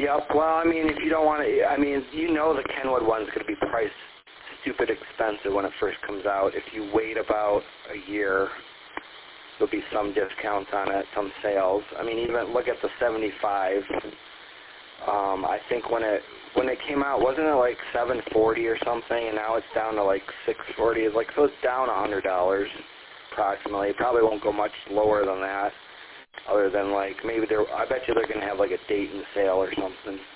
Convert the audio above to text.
Yep. Well, I mean, if you don't want to, I mean, you know the Kenwood one's going to be priced stupid expensive when it first comes out. If you wait about a year, there'll be some discounts on it, some sales. I mean, even look at the 75. I think when it came out, wasn't it like $740 or something, and now it's down to like $640. It's like, so it's down $100 approximately. It probably won't go much lower than that, other than like maybe I bet you they're going to have like a date and sale or something.